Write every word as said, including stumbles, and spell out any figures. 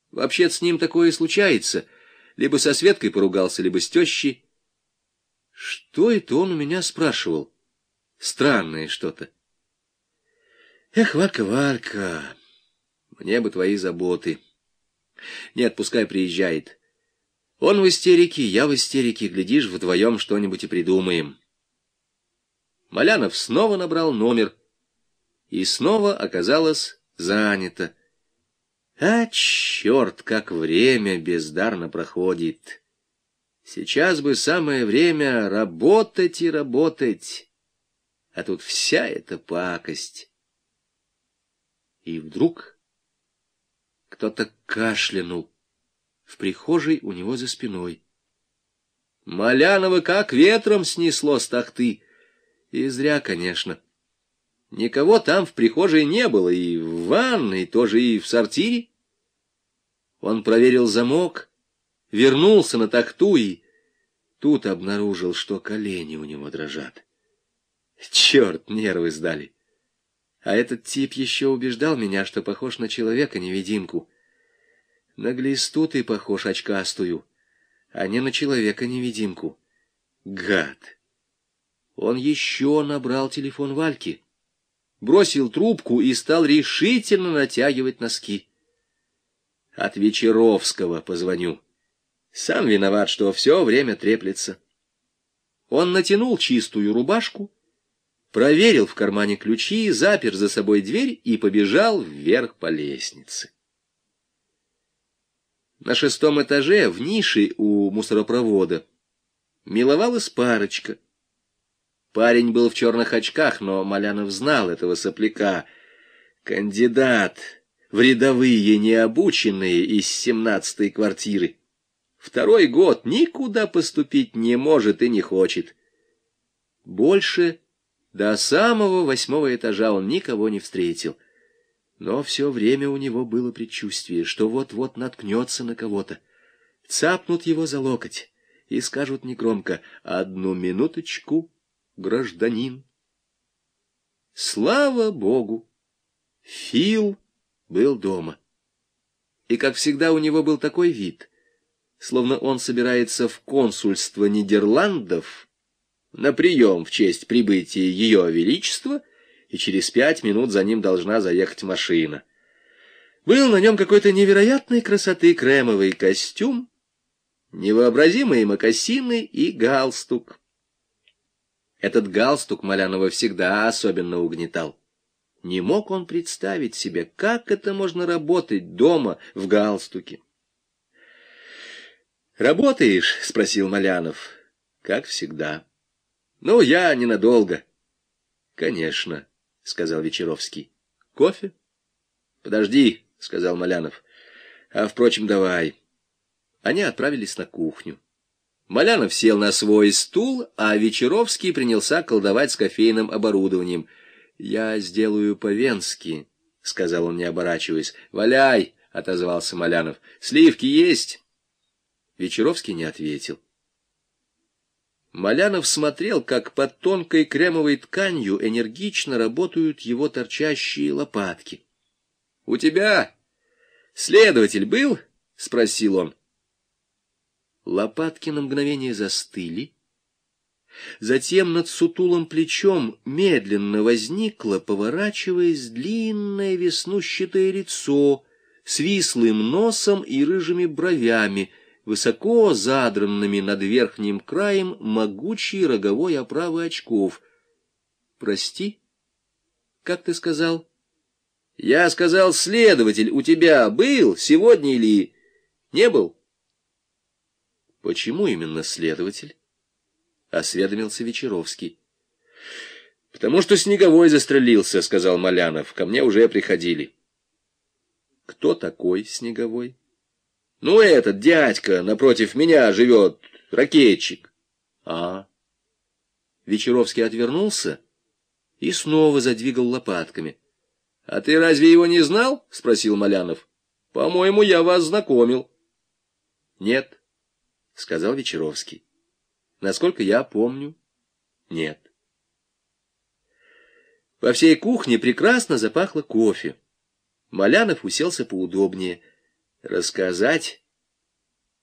Вообще-то с ним такое случается. Либо со Светкой поругался, либо с тещей. Что это он у меня спрашивал? Странное что-то. Эх, Валька, Валька, мне бы твои заботы. Нет, пускай приезжает. Он в истерике, я в истерике. Глядишь, вдвоем что-нибудь и придумаем. Малянов снова набрал номер. И снова оказалось занято. А, черт, как время бездарно проходит. Сейчас бы самое время работать и работать. А тут вся эта пакость. И вдруг кто-то кашлянул в прихожей у него за спиной. Малянова как ветром снесло с тахты. И зря, конечно. Никого там в прихожей не было, и в ванной тоже, и в сортире. Он проверил замок, вернулся на тахту и тут обнаружил, что колени у него дрожат. Черт, нервы сдали. А этот тип еще убеждал меня, что похож на человека-невидимку. На глисту ты похож очкастую, а не на человека-невидимку. Гад! Он еще набрал телефон Вальки, бросил трубку и стал решительно натягивать носки. От Вечеровского позвоню. Сам виноват, что все время треплется. Он натянул чистую рубашку, проверил в кармане ключи, запер за собой дверь и побежал вверх по лестнице. На шестом этаже, в нише у мусоропровода, миловалась парочка. Парень был в черных очках, но Малянов знал этого сопляка. Кандидат в рядовые необученные из семнадцатой квартиры. Второй год никуда поступить не может и не хочет. Больше до самого восьмого этажа он никого не встретил. Но все время у него было предчувствие, что вот-вот наткнется на кого-то. Цапнут его за локоть и скажут негромко: «Одну минуточку, гражданин». Слава Богу! Фил был дома. И, как всегда, у него был такой вид, словно он собирается в консульство Нидерландов на прием в честь прибытия Ее Величества, и через пять минут за ним должна заехать машина. Был на нем какой-то невероятной красоты кремовый костюм, невообразимые мокасины и галстук. Этот галстук Малянова всегда особенно угнетал. Не мог он представить себе, как это можно работать дома в галстуке. «Работаешь?» — спросил Малянов. «Как всегда». «Ну, я ненадолго». «Конечно», — сказал Вечеровский. «Кофе?» «Подожди», — сказал Малянов. «А, впрочем, давай». Они отправились на кухню. Малянов сел на свой стул, а Вечеровский принялся колдовать с кофейным оборудованием. «Я сделаю по-венски», — сказал он, не оборачиваясь. «Валяй», — отозвался Малянов. «Сливки есть?» Вечеровский не ответил. Малянов смотрел, как под тонкой кремовой тканью энергично работают его торчащие лопатки. — У тебя следователь был? — спросил он. Лопатки на мгновение застыли. Затем над сутулым плечом медленно возникло, поворачиваясь, длинное веснущатое лицо с вислым носом и рыжими бровями, высоко задранными над верхним краем могучей роговой оправы очков. — Прости, как ты сказал? — Я сказал, следователь у тебя был сегодня или не был? — Почему именно следователь? — осведомился Вечеровский. — Потому что Снеговой застрелился, — сказал Малянов. — Ко мне уже приходили. — Кто такой Снеговой? — Ну, этот дядька напротив меня живет, ракетчик. — А. Вечеровский отвернулся и снова задвигал лопатками. — А ты разве его не знал? — спросил Малянов. — По-моему, я вас знакомил. — Нет, — сказал Вечеровский. — Насколько я помню, нет. Во всей кухне прекрасно запахло кофе. Малянов уселся поудобнее. Рассказать?